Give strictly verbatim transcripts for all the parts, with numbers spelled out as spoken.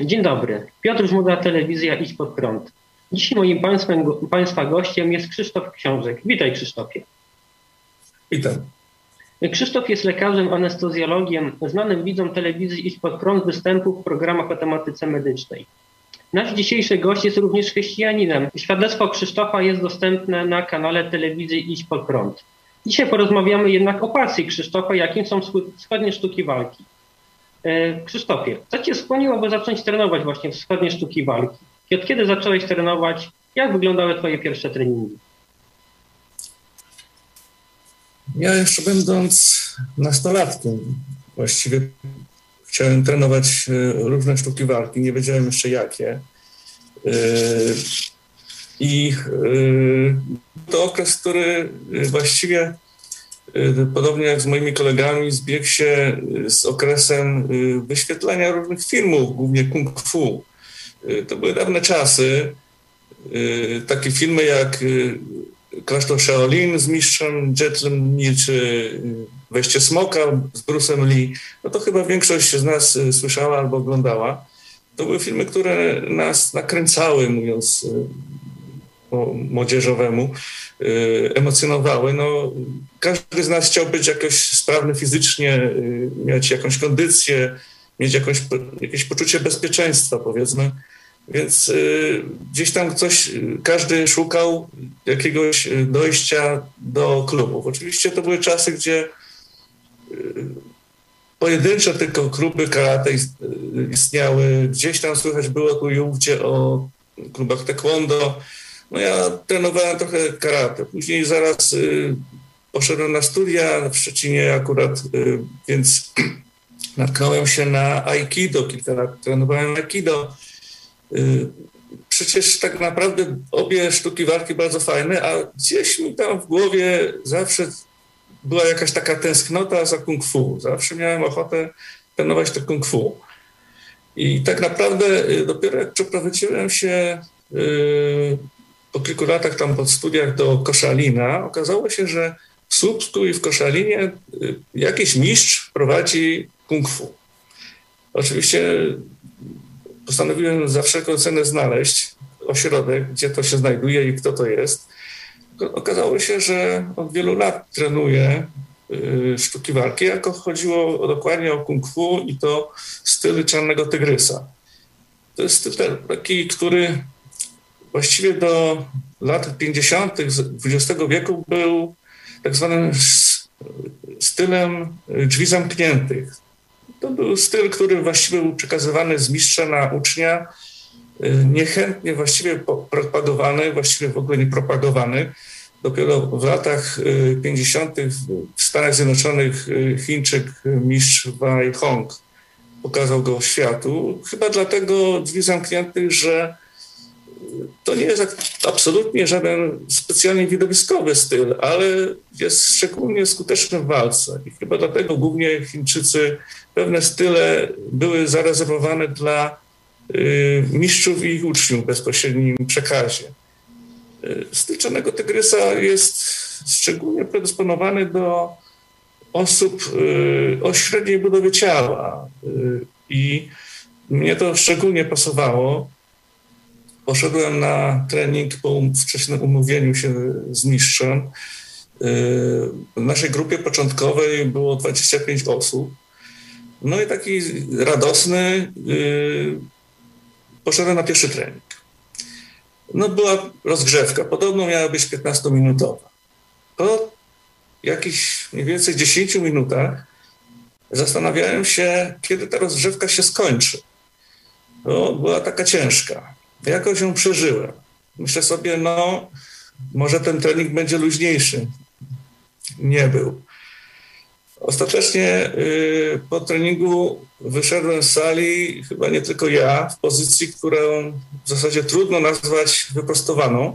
Dzień dobry. Piotr Żmuda, telewizja Idź Pod Prąd. Dzisiaj moim państwem, państwa gościem jest Krzysztof Książek. Witaj, Krzysztofie. Witam. Krzysztof jest lekarzem, anestezjologiem, znanym widzom telewizji Idź Pod Prąd występów w programach o tematyce medycznej. Nasz dzisiejszy gość jest również chrześcijaninem. Świadectwo Krzysztofa jest dostępne na kanale telewizji Idź Pod Prąd. Dzisiaj porozmawiamy jednak o pasji Krzysztofa, jakim są wschodnie sztuki walki. Krzysztofie, co cię skłoniło, by zacząć trenować właśnie wschodnie sztuki walki? I od kiedy zacząłeś trenować? Jak wyglądały twoje pierwsze treningi? Ja jeszcze będąc nastolatkiem właściwie chciałem trenować różne sztuki walki, nie wiedziałem jeszcze jakie. I to okres, który właściwie podobnie jak z moimi kolegami zbiegł się z okresem wyświetlania różnych filmów, głównie kung fu. To były dawne czasy. Takie filmy jak Klasztor Shaolin z mistrzem Jet Li, czy Wejście Smoka z Bruce'em Lee. No to chyba większość z nas słyszała albo oglądała. To były filmy, które nas nakręcały, mówiąc po młodzieżowemu, emocjonowały. No, każdy z nas chciał być jakoś sprawny fizycznie, mieć jakąś kondycję, mieć jakąś, jakieś poczucie bezpieczeństwa, powiedzmy. Więc y, gdzieś tam coś, każdy szukał jakiegoś dojścia do klubów. Oczywiście to były czasy, gdzie y, pojedyncze tylko kluby karate istniały. Gdzieś tam słychać było tu i ówdzie o klubach taekwondo. No ja trenowałem trochę karate. Później zaraz y, poszedłem na studia w Szczecinie akurat, y, więc natknąłem się na aikido. Kilka lat trenowałem aikido. Przecież tak naprawdę obie sztuki walki bardzo fajne, a gdzieś mi tam w głowie zawsze była jakaś taka tęsknota za kung fu. Zawsze miałem ochotę trenować to kung fu. I tak naprawdę dopiero jak przeprowadziłem się po kilku latach tam po studiach do Koszalina, okazało się, że w Słupsku i w Koszalinie jakiś mistrz prowadzi kung fu. Oczywiście postanowiłem za wszelką cenę znaleźć ośrodek, gdzie to się znajduje i kto to jest. Okazało się, że od wielu lat trenuję y, sztuki walki, jako chodziło dokładnie o kung fu i to styl Czarnego Tygrysa. To jest styl taki, który właściwie do lat pięćdziesiątych dwudziestego wieku był tak zwanym stylem drzwi zamkniętych. To był styl, który właściwie był przekazywany z mistrza na ucznia, niechętnie właściwie propagowany, właściwie w ogóle nie propagowany. Dopiero w latach pięćdziesiątych w Stanach Zjednoczonych Chińczyk mistrz Wei Hong pokazał go światu. Chyba dlatego drzwi zamkniętych, że to nie jest absolutnie żaden specjalnie widowiskowy styl, ale jest szczególnie skuteczny w walce. I chyba dlatego głównie Chińczycy pewne style były zarezerwowane dla y, mistrzów i ich uczniów w bezpośrednim przekazie. Y, styl Czarnego Tygrysa jest szczególnie predysponowany do osób y, o średniej budowie ciała. Y, I mnie to szczególnie pasowało. Poszedłem na trening po wcześniejszym umówieniu się z mistrzem. W naszej grupie początkowej było dwadzieścia pięć osób. No i taki radosny poszedłem na pierwszy trening. No była rozgrzewka, podobno miała być piętnastominutowa. Po jakichś mniej więcej dziesięciu minutach zastanawiałem się, kiedy ta rozgrzewka się skończy. No, była taka ciężka. Jakoś ją przeżyłem. Myślę sobie, no może ten trening będzie luźniejszy. Nie był. Ostatecznie y, po treningu wyszedłem z sali, chyba nie tylko ja, w pozycji, którą w zasadzie trudno nazwać wyprostowaną.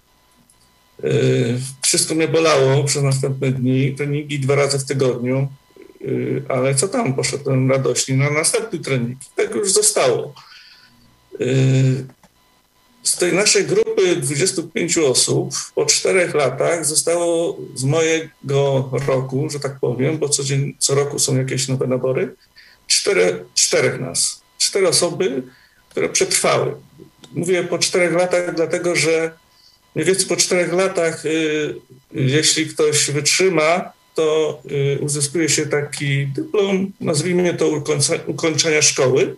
Y, wszystko mnie bolało przez następne dni, treningi dwa razy w tygodniu, y, ale co tam, poszedłem radośnie na następny trening. Tak już zostało. Y, Z tej naszej grupy dwudziestu pięciu osób po czterech latach zostało z mojego roku, że tak powiem, bo co, dzień, co roku są jakieś nowe nabory, cztery, czterech nas. Cztery osoby które przetrwały. Mówię po czterech latach, dlatego że mniej więcej po czterech latach, jeśli ktoś wytrzyma, to uzyskuje się taki dyplom, nazwijmy to ukończenia szkoły.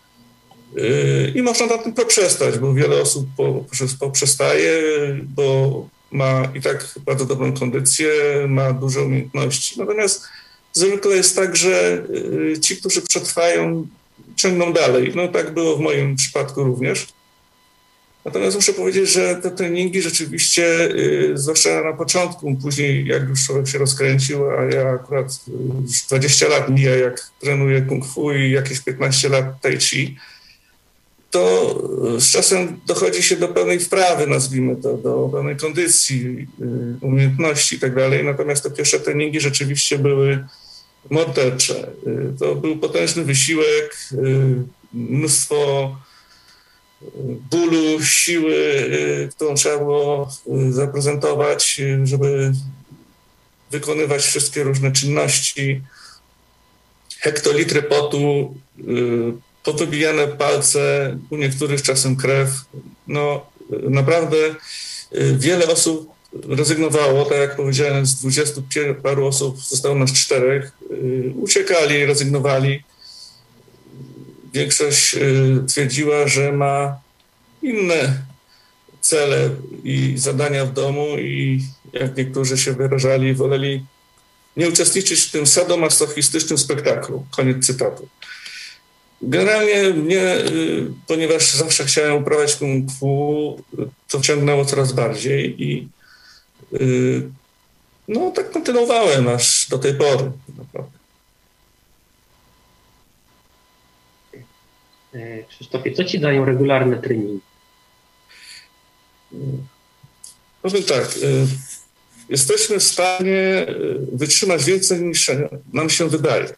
I można na tym poprzestać, bo wiele osób poprzestaje, bo ma i tak bardzo dobrą kondycję, ma duże umiejętności. Natomiast zwykle jest tak, że ci, którzy przetrwają, ciągną dalej. No tak było w moim przypadku również. Natomiast muszę powiedzieć, że te treningi rzeczywiście, zwłaszcza na początku, później jak już człowiek się rozkręcił, a ja akurat już dwadzieścia lat mija, jak trenuję kung fu i jakieś piętnaście lat tai chi, to z czasem dochodzi się do pełnej wprawy, nazwijmy to, do pełnej kondycji, umiejętności i tak dalej. Natomiast te pierwsze treningi rzeczywiście były mordercze. To był potężny wysiłek, mnóstwo bólu, siły, którą trzeba było zaprezentować, żeby wykonywać wszystkie różne czynności. Hektolitry potu, powybijane palce, u niektórych czasem krew. No naprawdę wiele osób rezygnowało, tak jak powiedziałem, z dwudziestu paru osób zostało nas czterech. Uciekali, rezygnowali. Większość twierdziła, że ma inne cele i zadania w domu i jak niektórzy się wyrażali, woleli nie uczestniczyć w tym sadomasochistycznym spektaklu. Koniec cytatu. Generalnie mnie, ponieważ zawsze chciałem uprawiać kung fu, to ciągnęło coraz bardziej i no tak kontynuowałem aż do tej pory. Naprawdę. Krzysztofie, co ci dają regularne treningi? Powiem tak, jesteśmy w stanie wytrzymać więcej niż nam się wydaje.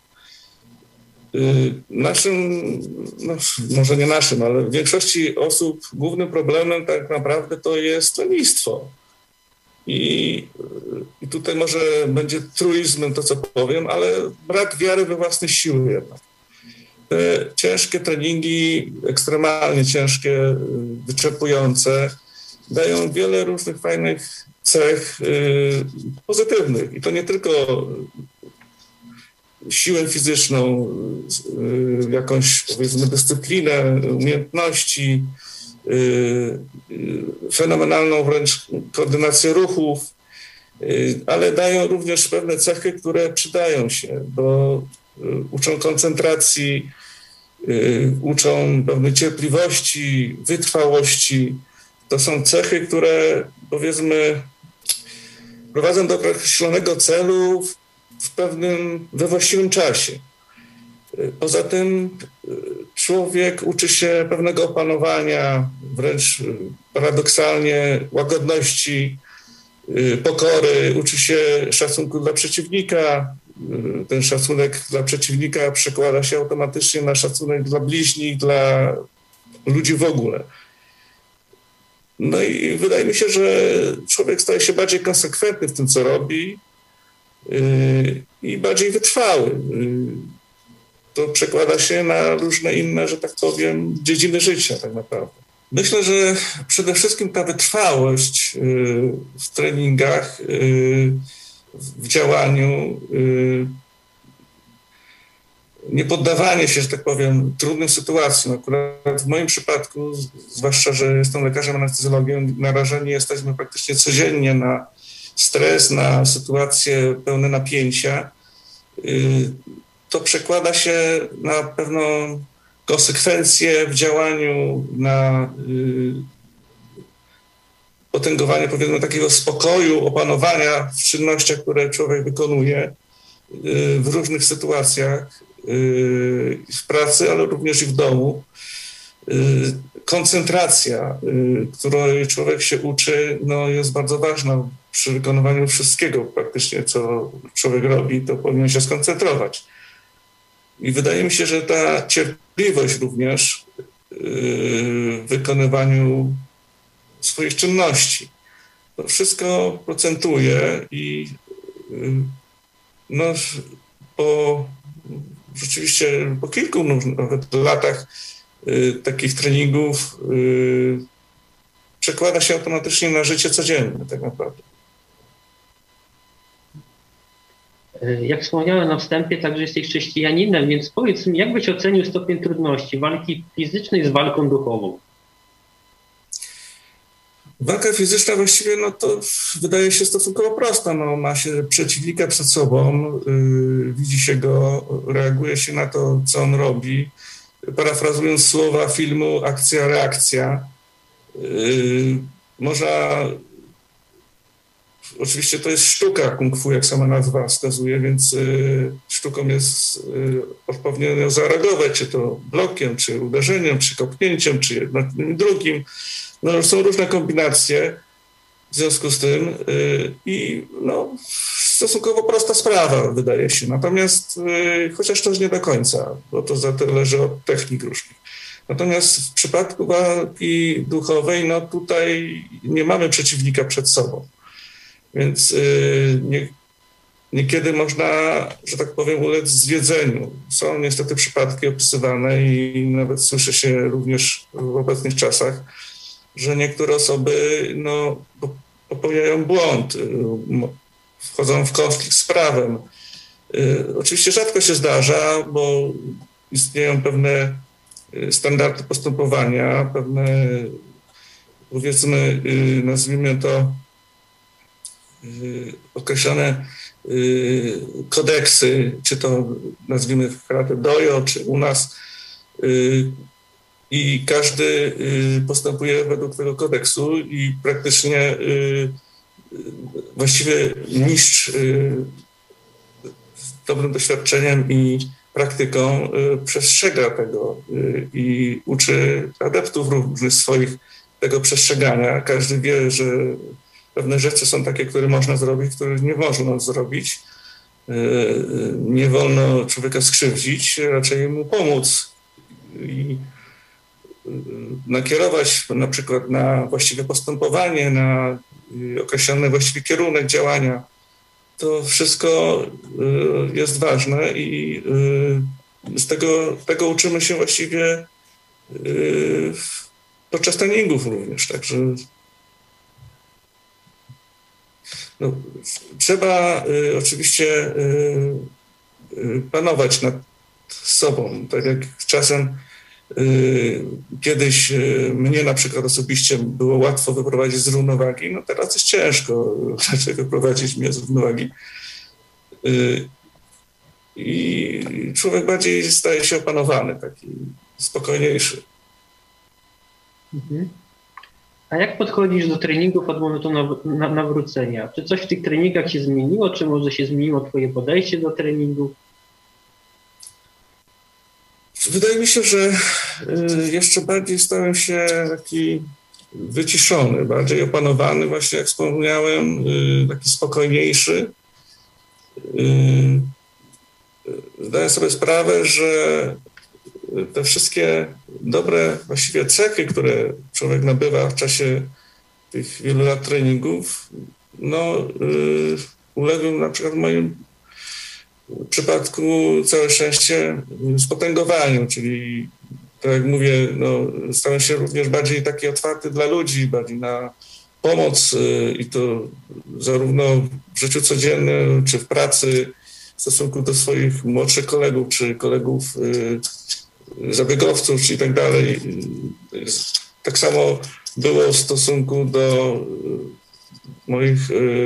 Naszym, no, może nie naszym, ale w większości osób głównym problemem tak naprawdę to jest lenistwo. I, I tutaj może będzie truizmem to, co powiem, ale brak wiary we własne siły jednak. Te ciężkie treningi, ekstremalnie ciężkie, wyczerpujące, dają wiele różnych fajnych cech y, pozytywnych. I to nie tylko siłę fizyczną, y, jakąś powiedzmy dyscyplinę, umiejętności, y, y, fenomenalną wręcz koordynację ruchów, y, ale dają również pewne cechy, które przydają się, bo y, uczą koncentracji, y, uczą pewnej cierpliwości, wytrwałości. To są cechy, które powiedzmy prowadzą do określonego celu w, w pewnym, we właściwym czasie. Poza tym człowiek uczy się pewnego opanowania, wręcz paradoksalnie łagodności, pokory, uczy się szacunku dla przeciwnika. Ten szacunek dla przeciwnika przekłada się automatycznie na szacunek dla bliźnich, dla ludzi w ogóle. No i wydaje mi się, że człowiek staje się bardziej konsekwentny w tym, co robi yy, i bardziej wytrwały. Yy, to przekłada się na różne inne, że tak powiem, dziedziny życia tak naprawdę. Myślę, że przede wszystkim ta wytrwałość yy, w treningach, yy, w działaniu, yy, niepoddawanie się, że tak powiem, trudnym sytuacjom. Akurat w moim przypadku, zwłaszcza, że jestem lekarzem anestezjologiem, narażeni jesteśmy praktycznie codziennie na stres, na sytuacje pełne napięcia. To przekłada się na pewną konsekwencję w działaniu, na potęgowanie, powiedzmy, takiego spokoju, opanowania w czynnościach, które człowiek wykonuje w różnych sytuacjach, w pracy, ale również i w domu. Koncentracja, której człowiek się uczy, no jest bardzo ważna przy wykonywaniu wszystkiego praktycznie, co człowiek robi, to powinien się skoncentrować. I wydaje mi się, że ta cierpliwość również w wykonywaniu swoich czynności, to wszystko procentuje i no, po rzeczywiście po kilku nawet latach takich treningów przekłada się automatycznie na życie codzienne tak naprawdę. Jak wspomniałem na wstępie, także jesteś chrześcijaninem, więc powiedz mi, jak byś ocenił stopień trudności walki fizycznej z walką duchową? Walka fizyczna właściwie, no to wydaje się stosunkowo prosta. No, ma się przeciwnika przed sobą, yy, widzi się go, reaguje się na to, co on robi. Parafrazując słowa filmu Akcja, reakcja. Yy, można... Oczywiście to jest sztuka kung fu, jak sama nazwa wskazuje, więc y, sztuką jest y, odpowiednio zareagować, czy to blokiem, czy uderzeniem, czy kopnięciem, czy jednym drugim. No, są różne kombinacje w związku z tym y, i no, stosunkowo prosta sprawa, wydaje się. Natomiast, y, chociaż też nie do końca, bo to zależy od technik różnych. Natomiast w przypadku walki duchowej, no tutaj nie mamy przeciwnika przed sobą. Więc y, nie, niekiedy można, że tak powiem, ulec zwiedzeniu. Są niestety przypadki opisywane i nawet słyszy się również w obecnych czasach, że niektóre osoby no, popełniają błąd, y, wchodzą w konflikt z prawem. Y, oczywiście rzadko się zdarza, bo istnieją pewne standardy postępowania, pewne, powiedzmy, y, nazwijmy to, określone kodeksy, czy to nazwijmy w karate dojo, czy u nas, i każdy postępuje według tego kodeksu i praktycznie właściwie mistrz z dobrym doświadczeniem i praktyką przestrzega tego i uczy adeptów również swoich tego przestrzegania. Każdy wie, że pewne rzeczy są takie, które można zrobić, których nie można zrobić. Nie wolno człowieka skrzywdzić, raczej mu pomóc i nakierować na przykład na właściwe postępowanie, na określony właściwy kierunek działania. To wszystko jest ważne i z tego, tego uczymy się właściwie podczas treningów również. Także no, trzeba y, oczywiście y, y, panować nad sobą. Tak jak czasem y, kiedyś y, mnie na przykład osobiście było łatwo wyprowadzić z równowagi, no teraz jest ciężko raczej wyprowadzić mnie z równowagi. Y, I człowiek bardziej staje się opanowany, taki spokojniejszy. Mhm. A jak podchodzisz do treningów od momentu nawrócenia? Czy coś w tych treningach się zmieniło? Czy może się zmieniło twoje podejście do treningu? Wydaje mi się, że jeszcze bardziej stałem się taki wyciszony, bardziej opanowany, właśnie jak wspomniałem, taki spokojniejszy. Zdaję sobie sprawę, że te wszystkie dobre właściwie cechy, które człowiek nabywa w czasie tych wielu lat treningów, no yy, uległy na przykład w moim przypadku całe szczęście spotęgowaniu, czyli tak jak mówię, no, stałem się również bardziej taki otwarty dla ludzi, bardziej na pomoc yy, i to zarówno w życiu codziennym, czy w pracy, w stosunku do swoich młodszych kolegów, czy kolegów yy, zabiegowców, czy i tak dalej. Tak samo było w stosunku do moich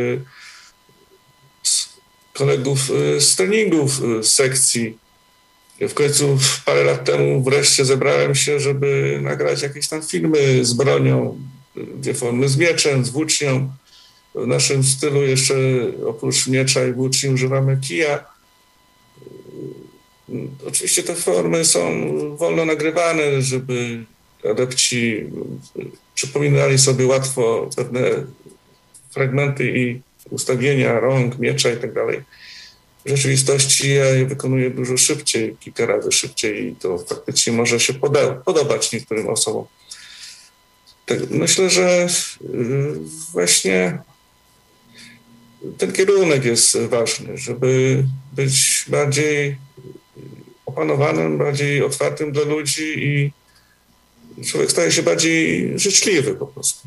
kolegów z treningów z sekcji. W końcu parę lat temu wreszcie zebrałem się, żeby nagrać jakieś tam filmy z bronią, dwie formy z mieczem, z włócznią. W naszym stylu jeszcze oprócz miecza i włóczni używamy kija. Oczywiście te formy są wolno nagrywane, żeby adepci przypominali sobie łatwo pewne fragmenty i ustawienia rąk, miecza i tak dalej. W rzeczywistości ja je wykonuję dużo szybciej, kilka razy szybciej i to faktycznie może się poda- podobać niektórym osobom. Tak, myślę, że właśnie ten kierunek jest ważny, żeby być bardziej opanowanym, bardziej otwartym dla ludzi i człowiek staje się bardziej życzliwy po prostu.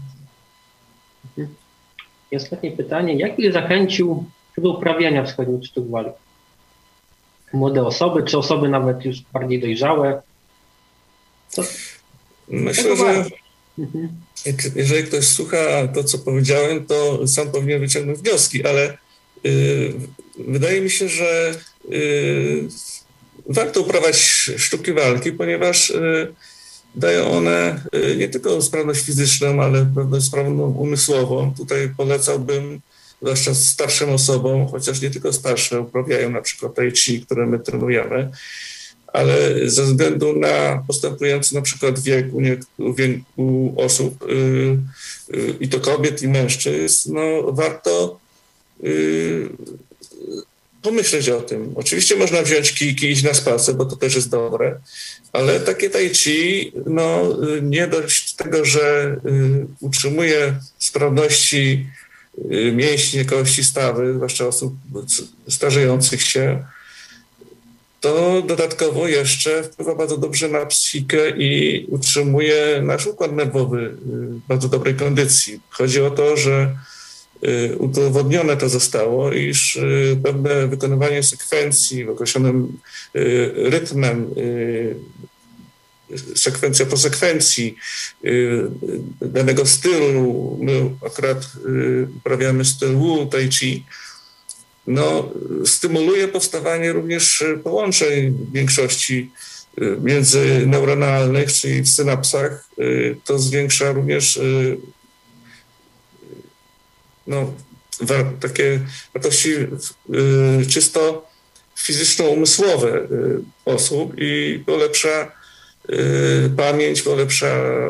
I ostatnie pytanie. Jak byś zachęcił do uprawiania wschodnich sztuk walki? Młode osoby, czy osoby nawet już bardziej dojrzałe? Co? Myślę, że mhm. jeżeli ktoś słucha to, co powiedziałem, to sam powinien wyciągnąć wnioski, ale yy, wydaje mi się, że yy, warto uprawiać sztuki walki, ponieważ yy, dają one yy, nie tylko sprawność fizyczną, ale sprawność umysłową. Tutaj polecałbym zwłaszcza starszym osobom, chociaż nie tylko starsze uprawiają na przykład tai chi, które my trenujemy, ale ze względu na postępujący na przykład wiek u, nie, u wieku osób yy, yy, i to kobiet i mężczyzn, no warto yy, pomyśleć o tym. Oczywiście można wziąć kijki i iść na spacer, bo to też jest dobre, ale takie tai chi, no nie dość tego, że yy, utrzymuje sprawności yy, mięśnie, kości, stawy, zwłaszcza osób starzejących się, to dodatkowo jeszcze wpływa bardzo dobrze na psychikę i utrzymuje nasz układ nerwowy w bardzo dobrej kondycji. Chodzi o to, że udowodnione to zostało, iż pewne wykonywanie sekwencji w określonym rytmem, sekwencja po sekwencji danego stylu, my akurat uprawiamy styl Wu Tai Chi, no, stymuluje powstawanie również połączeń w większości międzyneuronalnych, czyli w synapsach. To zwiększa również no, takie wartości czysto fizyczno-umysłowe osób i polepsza pamięć, polepsza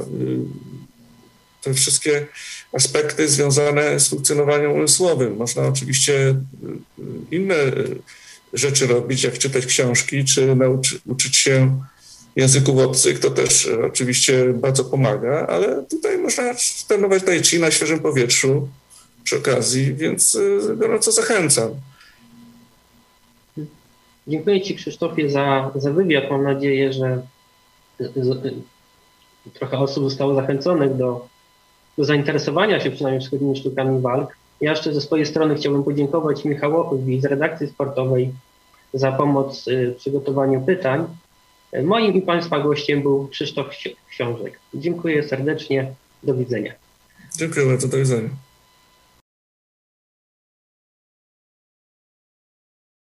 te wszystkie aspekty związane z funkcjonowaniem umysłowym. Można oczywiście inne rzeczy robić, jak czytać książki, czy nauczy, uczyć się języków obcych. To też oczywiście bardzo pomaga, ale tutaj można trenować tai chi na świeżym powietrzu przy okazji, więc gorąco zachęcam. Dziękuję Ci, Krzysztofie, za, za wywiad. Mam nadzieję, że trochę osób zostało zachęconych do do zainteresowania się przynajmniej wschodnimi sztukami walk. Ja jeszcze ze swojej strony chciałbym podziękować Michałowi z redakcji sportowej za pomoc w przygotowaniu pytań. Moim i Państwa gościem był Krzysztof Książek. Dziękuję serdecznie. Do widzenia. Dziękuję bardzo. Do widzenia.